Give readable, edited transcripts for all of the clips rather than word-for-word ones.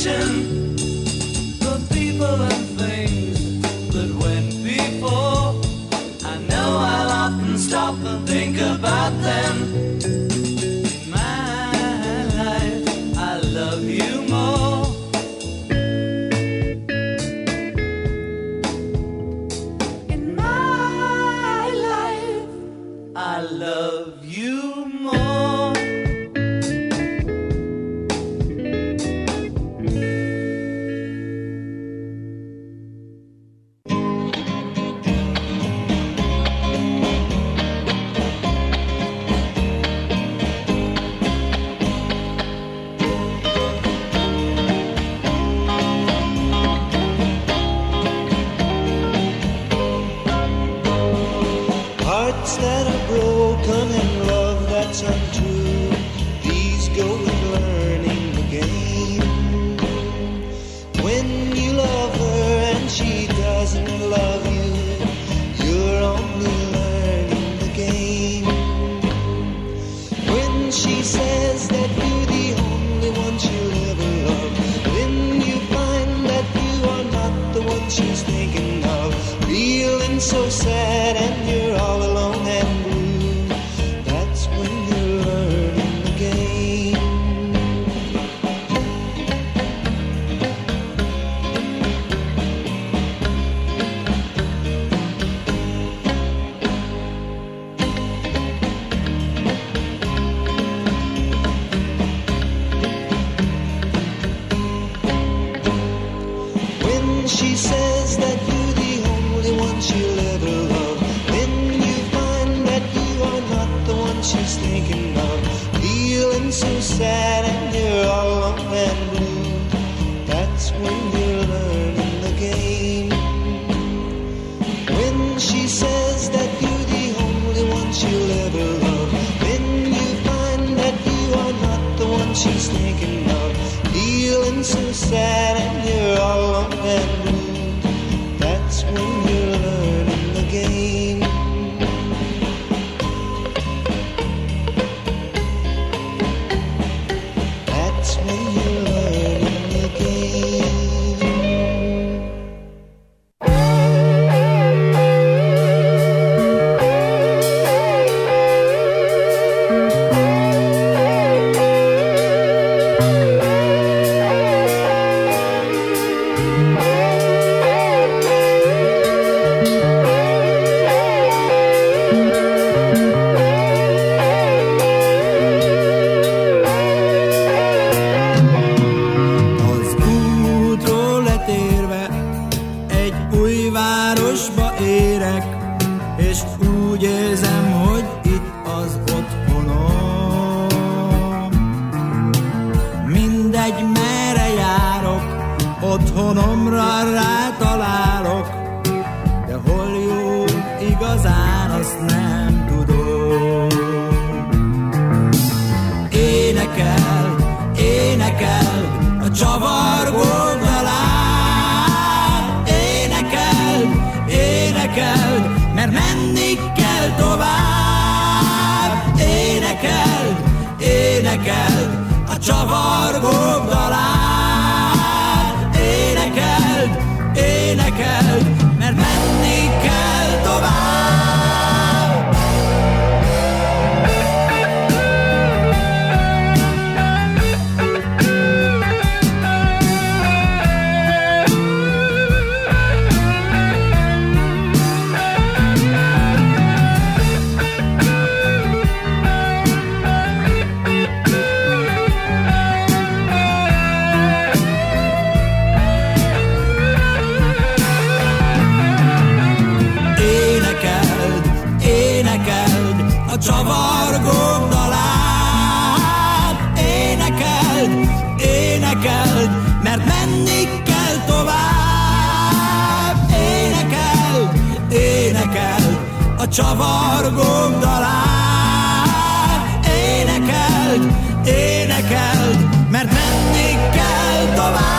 mention the people and things that went before. I know I'll often stop and think about them. In my life, I love you more. In my life, I love you more. Hearts that are broken and love that's untrue, these go with learning the game. When you love her and she doesn't love you, you're only learning the game. When she says that you're the only one she'll ever love, when you find that you are not the one she's thinking of, feeling so sad and you're all alone and blue, that's when you're learning the game. When she says that you're the only one she'll ever love, when you find that you are not the one she's thinking of, feeling so sad and you're all alone and blue, that's when you're learning the game. When she says that you're the only one she'll ever love, when you find that you are not the one she's thinking of, feeling so sad and you're all alone and blue, that's when you're learning the game. That's when you're learning the game. Az útról letérve egy új városba érek, és úgy érzem, hogy itt az otthonom. Mindegy, merre járok, otthonomra rátalálok, de hol jó igazán, azt nem tudom. Énekel, énekel a csavargó dalát, énekel, énekel, mert menni kell tovább. Énekel, énekel a csavargó dalát, énekel, énekel, mert menni kell tovább. A csavargó dalát, énekeld, énekeld, mert menni kell tovább. Énekeld, énekeld a csavargó dalát, énekeld, énekeld, mert menni kell tovább.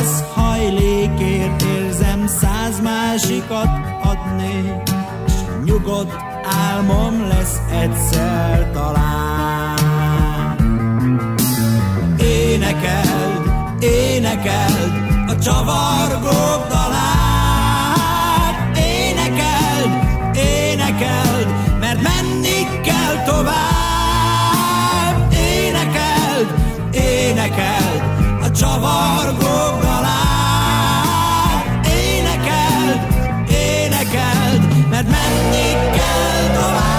lesz hajlékért, érzem 100 másikat adnék, s nyugodt álmom lesz egyszer talán. Énekeld, énekeld a csavargók dalát, énekeld, énekeld, mert menni kell tovább. Énekeld, énekeld a csavargók dalát, énekeld, énekeld, mert menni kell tovább.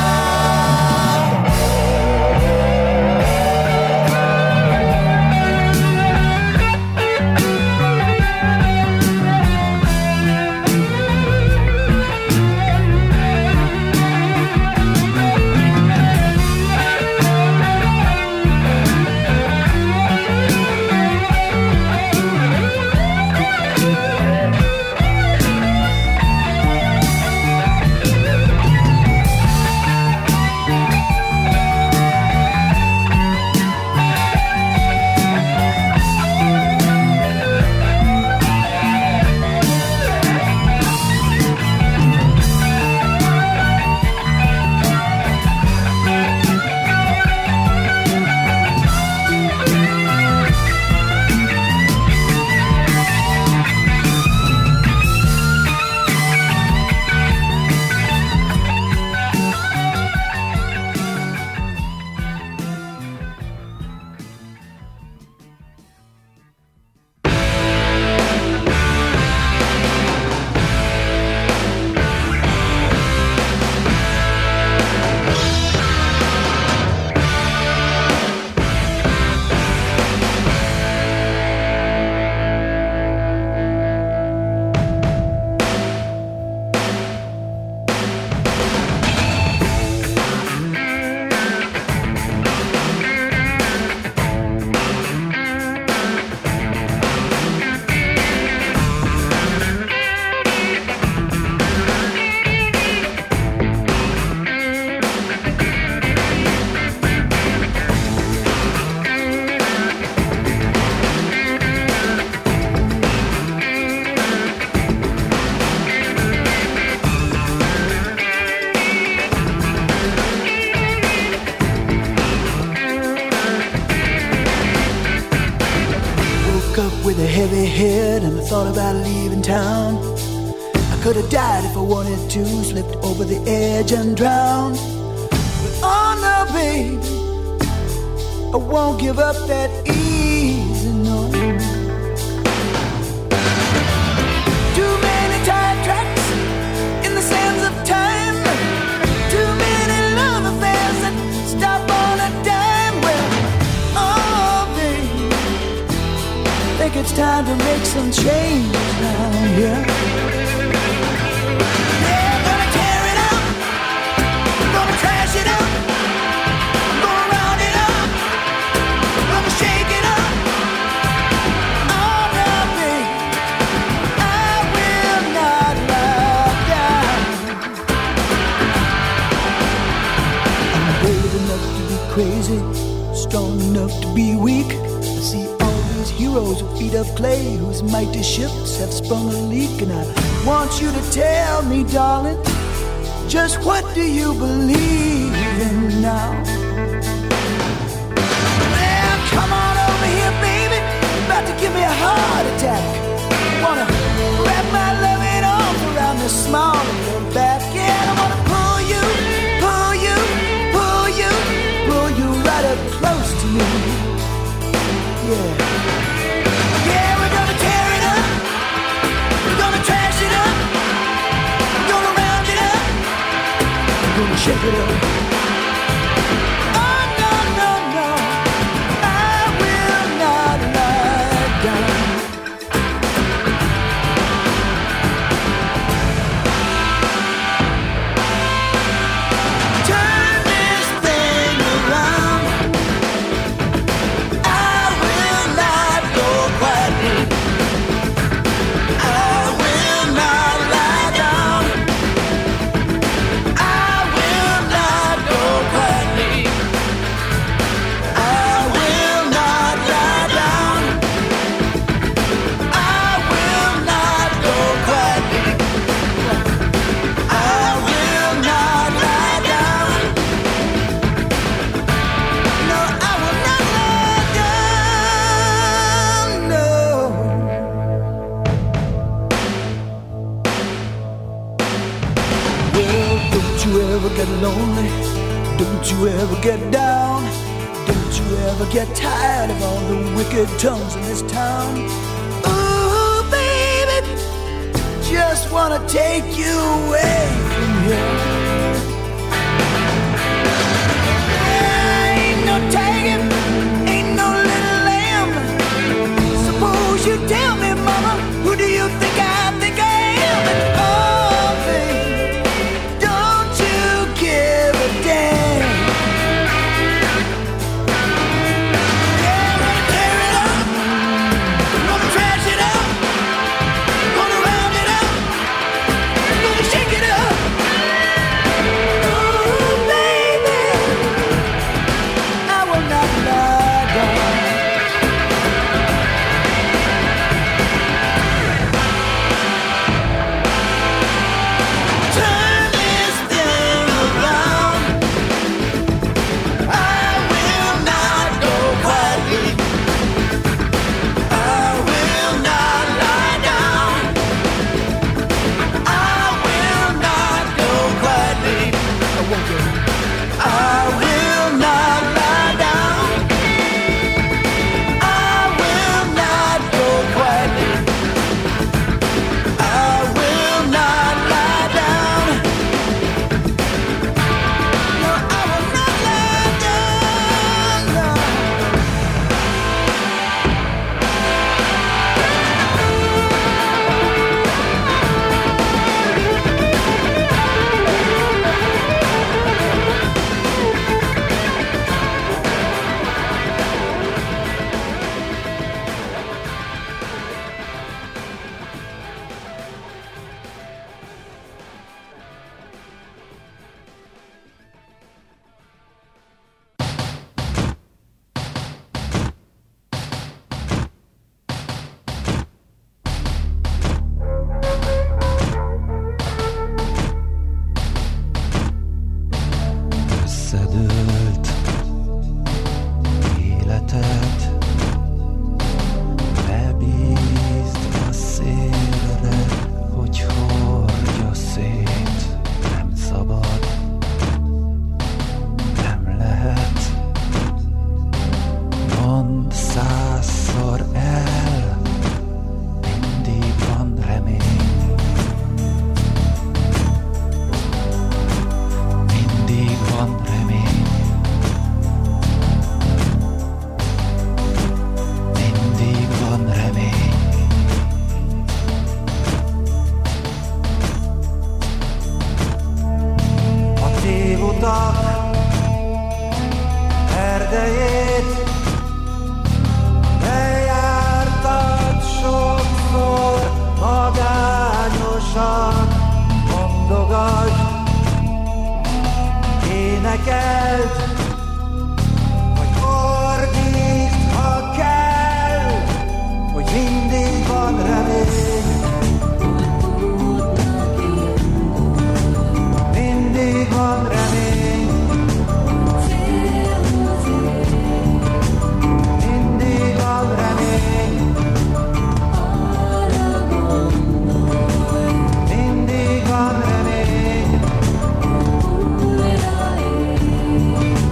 With a heavy head and I thought about leaving town. I could have died if I wanted to, slipped over the edge and drowned. But oh no, baby, I won't give up that easy, no. Too many tire tracks in the sands of time. Too many love affairs that stop on a dime. Well, oh baby, think it's time to make some change now, yeah. Yeah, gonna tear it up, gonna trash it up, gonna round it up, gonna shake it up. Oh no, babe, I will not lie down. I'm brave enough to be crazy, strong enough to be weak. I see heroes with feet of clay whose mighty ships have sprung a leak. And I want you to tell me, darling, just what do you believe in now? Well, come on over here, baby, you're about to give me a heart attack. Wanna wrap my loving arms around this small of your back. Yeah, I wanna pull you, pull you, pull you, pull you right up close to me. Yeah. Yeah, we're gonna tear it up, we're gonna trash it up, we're gonna round it up, we're gonna shake it up. Oh no, no, no, I will not lie down. Turn this thing around, I will not go quietly, I will not lie down, I will not get lonely? Don't you ever get down? Don't you ever get tired of all the wicked tongues in this town? Ooh, baby, just wanna take you away from here. Ain't no tagging, ain't no little lamb. Suppose you tell me, mama, who do you think I think I am? And oh, baby, don't you give a damn. Yeah, I'm gonna tear it up, I'm gonna trash it up, I'm gonna round it up, I'm gonna shake it up. Ooh, baby, I will not lie down. Turn this thing around. I will not go quietly. I will not lie down. I will not go quietly. I won't go. I will not lie down. I will not go quietly. I will not lie down. No, I will not lie down. No. Összedőlt életed, lebízd a szélre, hogy hordja szét. Nem szabad, nem lehet. Mondd 100-szor el, mindig van remény. Mindig van remény. Mindig van remény. A tévutak erdejét bejártad sokszor, magányosan mondogasd, énekeld, vagy ordítsd, ha kell, hogy mindig van remény. Mindig van remény. Mindig van remény. Mindig van remény.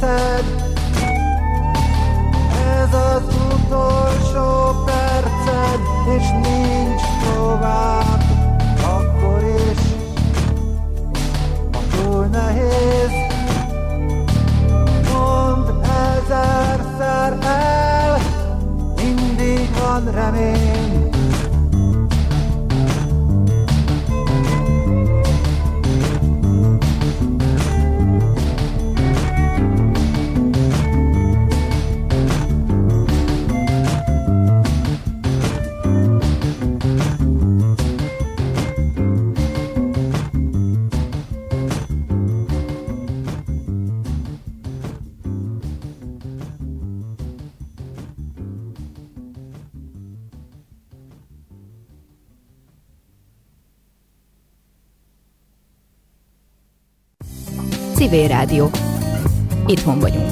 perced. Ez az utolsó perced, és nincs tovább. Akkor is, ha túl nehéz, mondd ezerszer el, mindig van remény. Civil Rádió. Itthon vagyunk.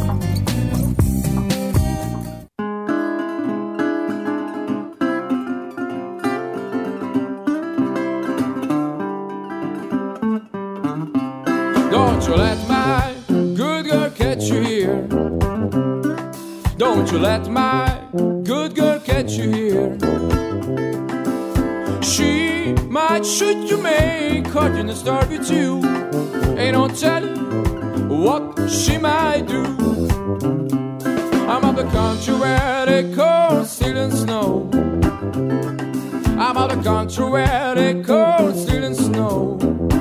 Don't you let my good girl catch you here. Don't you let my good girl catch you here. She might shoot you, may cut you and starve you too. Ain't no telling what she might do. I'm of the country where they cold steel and snow. I'm of the country where they cold steel and snow.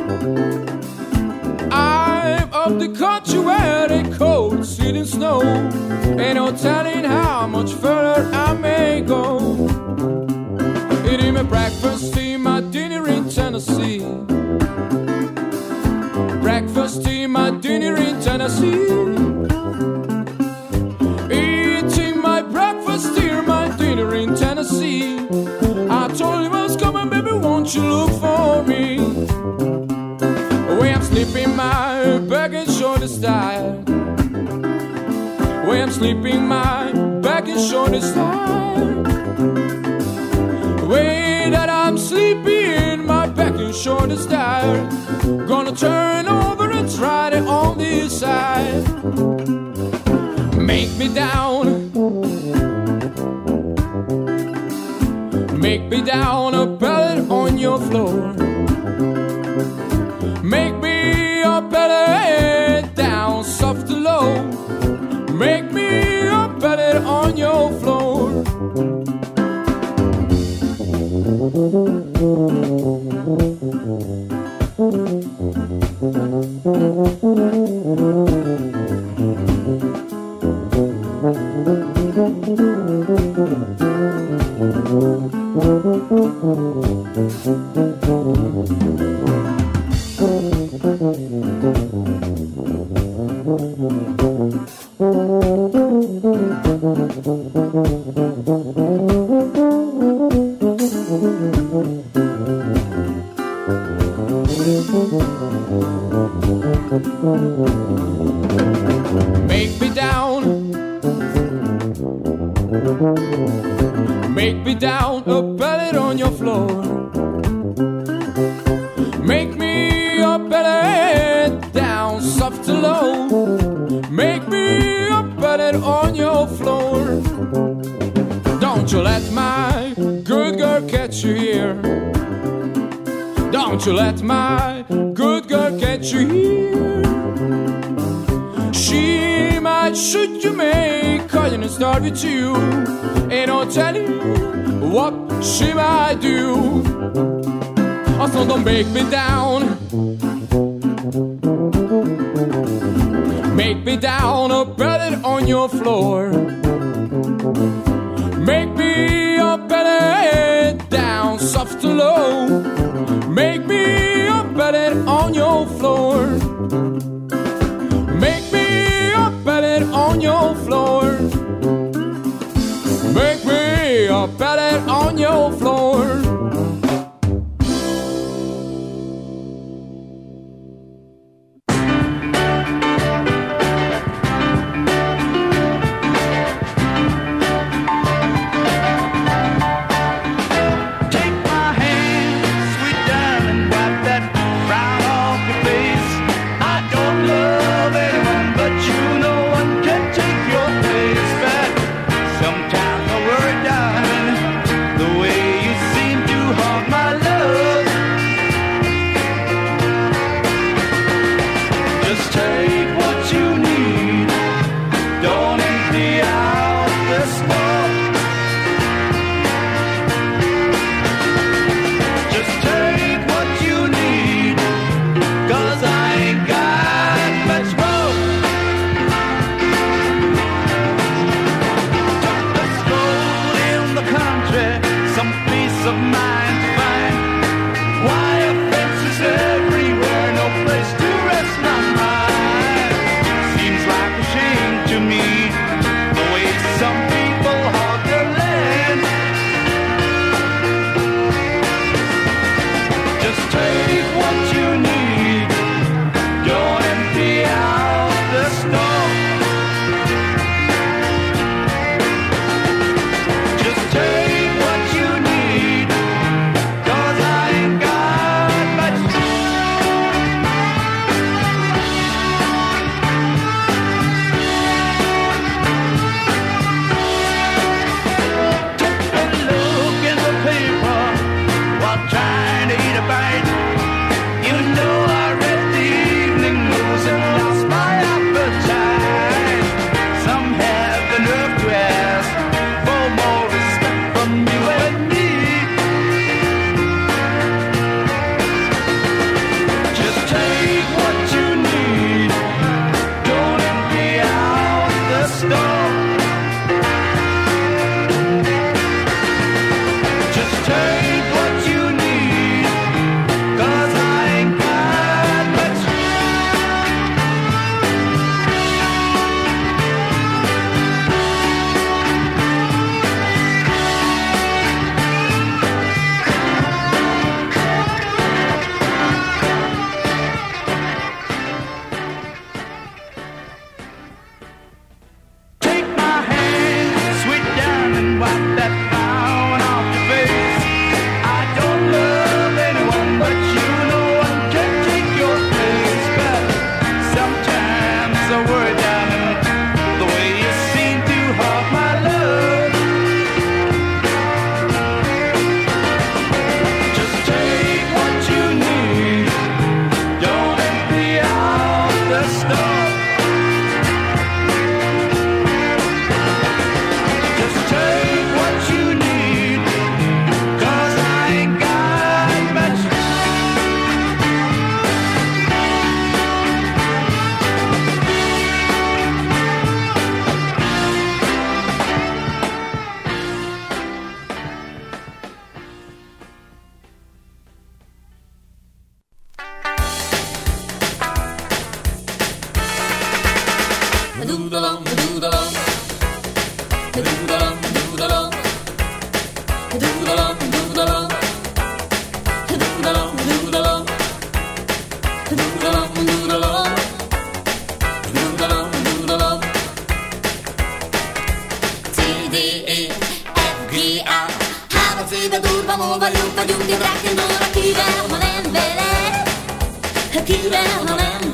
I'm of the country where they cold steel and snow. Ain't no telling how much further I may go. Eating my breakfast, eating my dinner in Tennessee. Breakfast, tea, my dinner in Tennessee. Eating my breakfast, tea, my dinner in Tennessee. I told him I was coming, baby, won't you look for me? Way I'm sleeping, my back and shoulder style. Way I'm sleeping, my back and shoulder style. Way that I'm sleeping, my back and shoulder style. Gonna turn over and try it on this side. Make me down. Make me down a pellet on your floor. Make me a pellet down soft and low. Make me a pellet on your floor. Make me down. Make me down a pellet on your floor. Make me a pellet down soft and low. Make me a pellet on your floor. Don't you let my good girl catch you here. Don't you let my good girl catch you here. She might shoot you, may cut you and starve you too. Ain't no telling what she might do. Also don't make me down. Make me down a pellet on your floor. Make me a pellet down soft and low. Make me a pellet on your floor. Make me a pellet on your floor. Make me a pellet on your floor. Take my hand, rock'n'roll, kivel, ha nem veled, kivel, ha nem